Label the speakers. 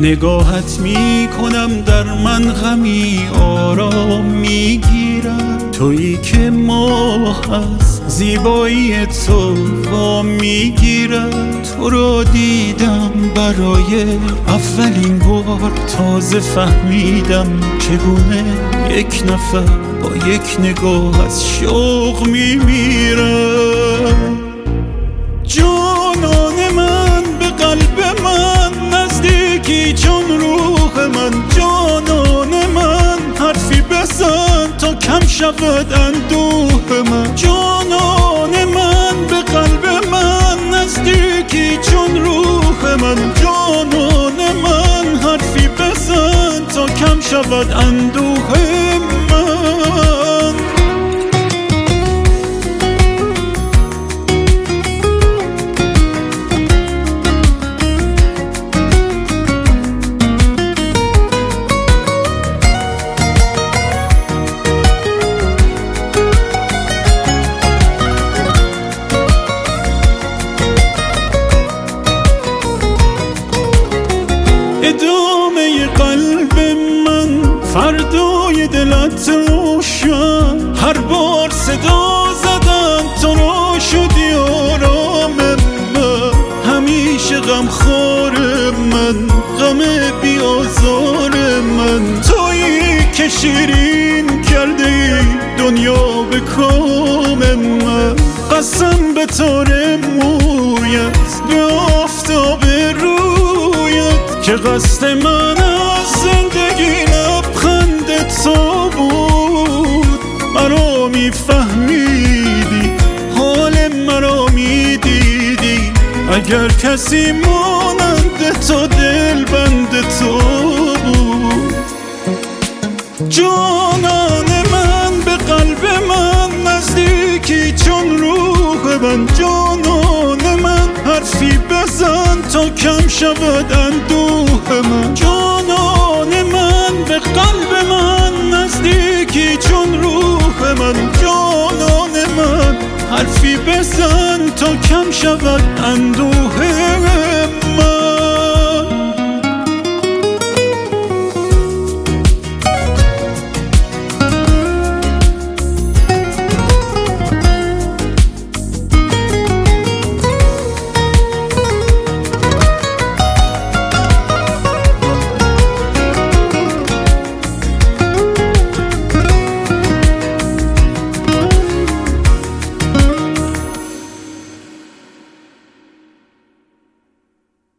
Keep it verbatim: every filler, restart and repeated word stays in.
Speaker 1: نگاهت می کنم در من غمی آرام می گیرد. تویی که ماه از زیبایی تو وام می گیرد. تو را دیدم برای اولین بار، تازه فهمیدم چگونه یک نفر با یک نگاه از شوق می میرد. جانان من به قلب من نزدیکی چون روح من. جانان من حرفی بزن تا کم شود اندوه من. جانان من به قلب من نزدیکی چون روح من. جانان من حرفی بزن تا کم شود اندوه من. ادامه قلب من فردای دلت روشن. هر بار صدا زدم تو را شدی آرام من. همیشه غم خار من، غم بیازار من. تویی که شیرین کرده ای دنیا به کام من. قسم به تار مویت، به آفتاب رویت، که قصد من از زندگی لبخند تو بود. مرا میفهمیدی، حال مرا میدیدی. اگر کسی مانند تو دلبند تو بود. جانان من به قلب من نزدیکی چون روح من. جانان من حرفی بزن تا کم شود اندوه من. جانان من به قلب من نزدیکی چون روح من. جانان من حرفی بزن تا کم شود اندوه من.